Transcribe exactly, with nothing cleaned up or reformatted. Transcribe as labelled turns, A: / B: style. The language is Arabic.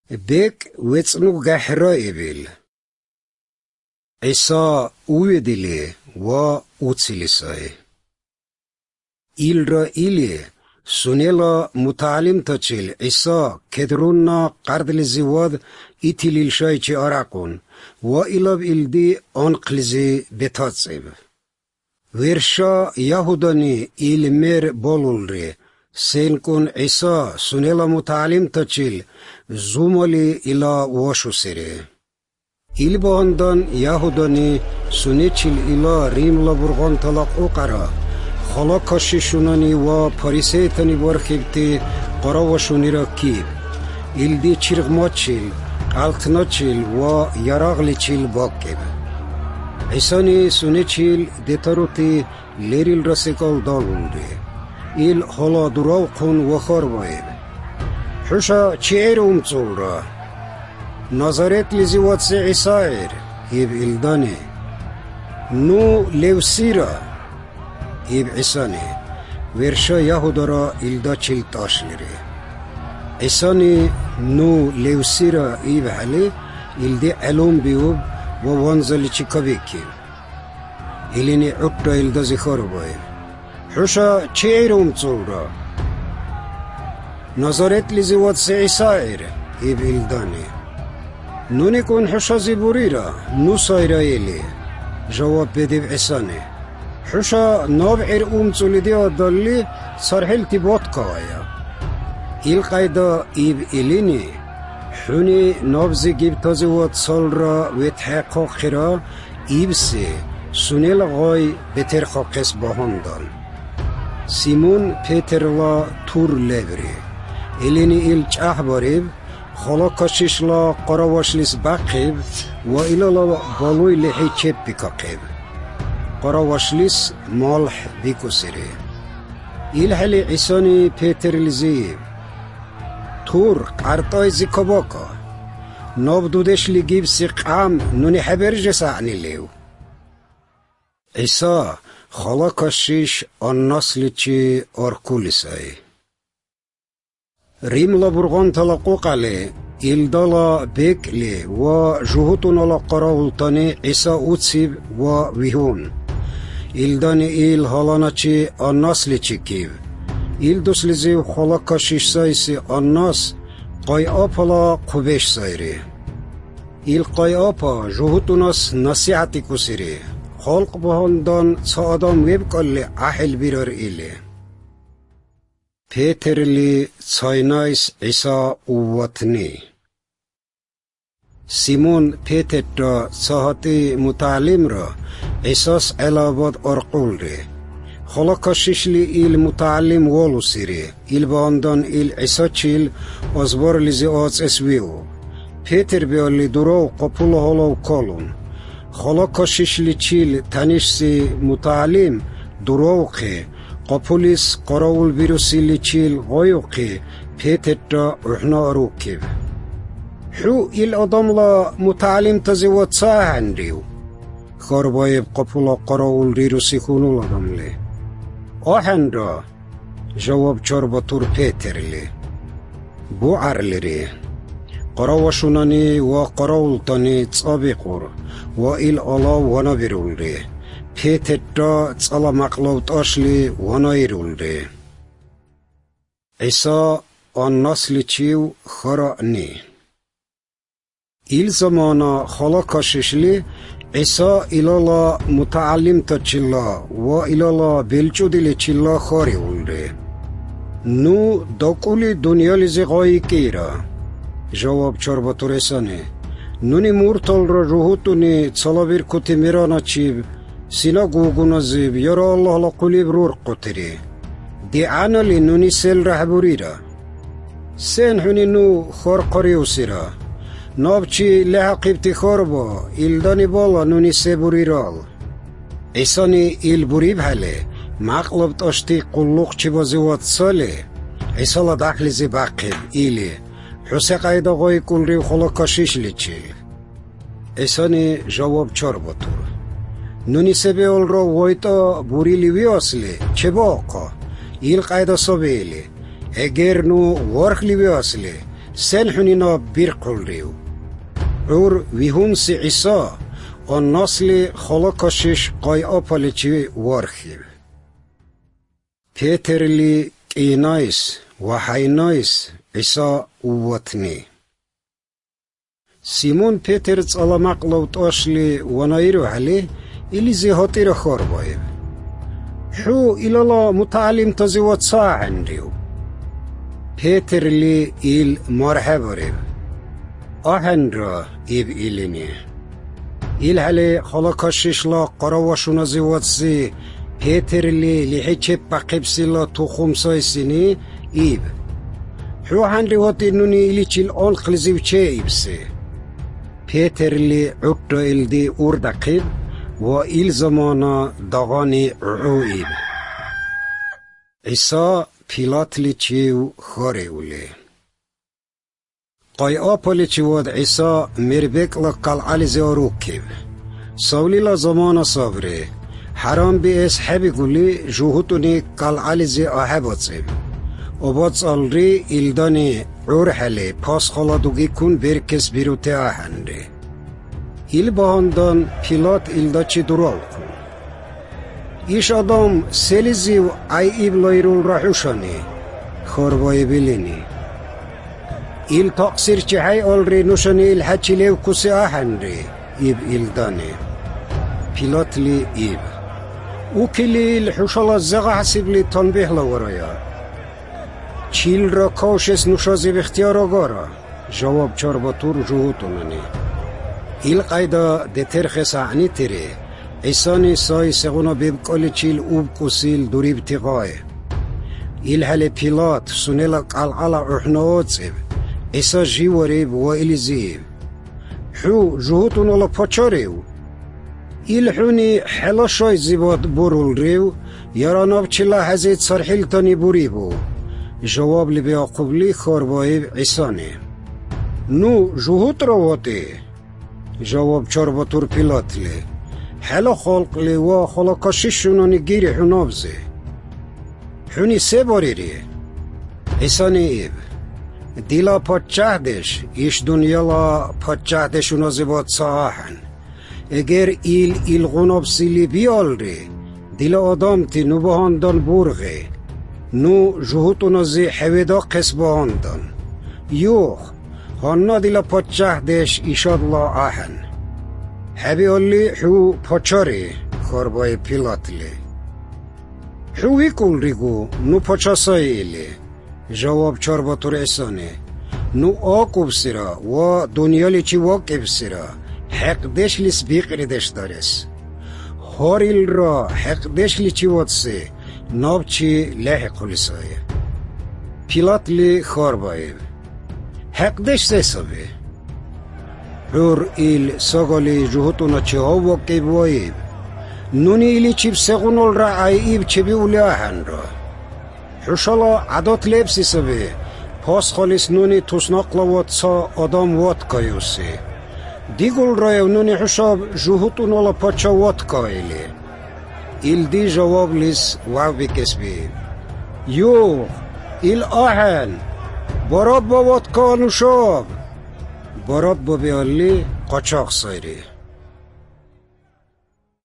A: بك ويتنو غحرائبل عيسى ويدلي و اوتسلساي إلرا إلي سونيلا متعلم تچل عيسى كدرونا قرد لزيواد إتليل شايچي أراقون و إلاب إلدي أنقلزي بتاتسيب ورشا يهوداني إلمير بولولري سينكون عيسى سونيلا متعلم تچل زومالي إلا واشو سيري إلباندان يهوداني سونيچل إلا ريم لبرغان طلاق أقرا خلا کاششونانی و پاریسیتانی برخیبتی قراوشونی را کیب ایلدی چرغماچیل قلتناچیل و یراغلیچیل باکیب عیسانی سونیچیل دیتاروتی لیریل رسیکال دالوندی ایل حالا دراوقون و خاربایب حوشا چیر امتول را نظارت لیزیوات سی عیسایر ایب ایلدانی نو لیوسی را إب عيساني ورشا يهودرا إلدا چل تاشلري عيساني نو ليوسيرا إب حالي إلدي علوم بيوب ووانزالي چكابيكي إليني عطا إلدا زخارو بايب حوشا چيروم تصورا نظارت لزيوات سي عيسائر إب إلداني نوني كون حوشا زيبوريرا نو سايرا إلي جواب بديب عيساني حوشا نابعر أم تولدي أدالي صرحل تبوت كوايا القايدة إيب إليني حوني نابزي جيب تازوات صالرا ويتحقق خيرا إيبسي سونيل غاي بترخاقس باهندان سيمون بيترلا تور لبري إليني إلج أحباريب خلا كاشيشلا قراواشليس باقيب وإلالا بالوي لحي چيب بكاقيب قراواشليس مالح بيكو سيري إلحلي عيساني بيتر لزيب تور قارتاي زيكاباكا نابدودش لجيب سيقام نوني حبرج سعني ليو عيسى خلا كاشيش الناس لچي أركوليساي ريم لبرغان تلقوق علي إلدالا بيكلي و جهوتنا لقراولتاني عيسى أوتسيب و ويهون إلداني إل هالاناچي الناس لچكيب إل دوسلزي خلاقا شيشسايسي الناس قاي آپالا قبش سايري إل قاي آپا جهوتناس نصيحتي كسيري خلق بهاندان سادام ويبقالي أحل بيرار إلي بيترلي تساينايس عيسى أواتني سيمون بيتر ساهاتي متعلم را عيساس علاوات أرقول ري خلاقا ششلي إل متعلم والو سيري إل باندان إل عيسا چيل أزبار لزي آز اسويو بيتر بيالي دراو قبول هلاو كالون خلاقا ششلي چيل تنشسي متعلم دراوقي قبوليس قراول بيروسيلي چيل غايوقي بيتر رحنا أروكيب حو إل أداملا متعلم تزيوات ساهن ريو خاربايب قبولا قراول ريروسي خونو لدم لي آهن را جواب چارباتور بيتر لي بو عرل ري قراوشوناني و قراولتاني تصابيقور و إل ألا وانا بيرول ري بيتر را تصالا مقلوت أشلي وانا يرول ري عيسى الناس لچيو خراني إل زمانا خلا كاششلي عيسى إلالا متعلم تچلا و إلالا بلچودي لچلا خاري ولده نو داقولي دنيا لزي غاي كيرا جواب چارباتور عيساني نوني مورتال را روحوتوني تصالابير كوتي ميرانا چيب سيناغوغونا زيب يرا الله لقولي برور قطري دي عانا لي نوني سيل رحبوري را سين حوني نو خار قريو سيرا نابچي لحقيبتي خاربا إلداني بالا نوني سيبوري رال عيساني إل بوري بحالي مقلب تاشتي قلوق چي بازيوات سالي عيسالا داخلي زي باقيب إلي حسي قايدا غاي كل ريو خلا كاشيش لچي عيساني جواب چار باتور نوني سيبيول را وايتا بوري لوي أصلي چه باقا إل قايدا سابيلي اگر نو ورخ لوي أصلي سن حنینا بیر قلریو عور ویهونس عیسا و نسل خلاکشش قای آپالیچی وارخیو پیترلی اینایس و حینایس عیسا وطنی سیمون پیتر صلمق لوت آشلی و نایرو حلی ایلی زیهاتی را خور باید حو ایلالا متعلم تزیوات ساعن ریو پیتر لی ایل مرحب ریو آهن را ایب ایلینی ایل حلی خلاکشش لا قراوشون زیوات سی پیتر لی لیحی چه بقیبسی لا تو خمسای سینی ایب حو هن ریواتی نونی ایلی چیل آلقل زیو چه ایب سی پیتر لی عقر ایل دی اوردقیب و ایل زمانا داغانی عویب عیسا پیلات لی چیو خوری اولی قای آپا لی چیواد عیسا مربک لقل علی زیاروکیب سولی لا زمانا صابری حرام بی اس حبی گولی جوهتونی قل علی زی آحبات زیب و بات سالری ایلدانی عور حلی پاس خالادوگی کن برکس بیروتی آهنری ایل باهندان پیلات ایلدا چی دراو کن ایش آدم سلیزی و ای ایب لایرول راحوشانی خوربای بیلینی ایل تقصیر چی های آلری نوشانی ایل حچی لیو کسی آهنری ایب ایلدانی پیلات لی ایب او کلی ایل حوشالا زغا حسیب لی تنبیح لورایا چیل را کاشس نوشازی بختیار آگارا جواب چار بطور جهوتونانی ایل قایدا ده ترخص عنی تیره ایسانی سای سغونا بیبکالی چیل اوب کسیل دوریب تیغای ایل حل پیلات سونیلا قلعلا احناوات زیب ایسا جیوریب و ایلی زیب حو جهوتونالا پاچاریو ایل حونی حلا شای زیباد برول ریو یاراناب چلا حزید سرحیل تانی بوریبو جواب لی بیاقوبلی خاربایب عیسانی نو جهوت رواتی جواب چار بطور پیلات لی حالا خلق لی و خلا کششونانی گیری حنابزی حونی سه باری ری عیسانی ایب دیلا پاچه دش ایش دنیالا پاچه دشونا زیباد ساحن اگر ایل ایل غناب سیلی بیال ری دیلا آدم تی نو بهاندان برغی نو جهوتونا زی حویدا قس بهاندان یوخ هانا دیلا پاچه دش ایشادلا آهن حبی اولی حو پاچاری خوربای پیلات لی حوی کل ریگو نو پاچاسایی ایلی جواب چار بطور ایسانی نو آقوب سیرا و دنیالی چی واقب سیرا حق دش لی سبیق ریدش دارس هاریل را حق دش لی چی واد سی ناب چی لحق لیسایی پیلات لی خوربایب حق دش سیسابی حور ایل ساگالی جهوتونا چه ها واقعی وایب نونی ایلی چیب سغونال را عیب چه بی اولی آهن را حوشالا عدات لیب سیسابی پاس خالیس نونی توسناقلا وات سا آدام وات کایوسی دیگل رایو نونی حوشاب جهوتونالا پاچا وات کایلی ایل دی جواب لیس واو بکس بی یو ایل آهن برات با وات کانوشاب برات با بیالی قاچاق سایری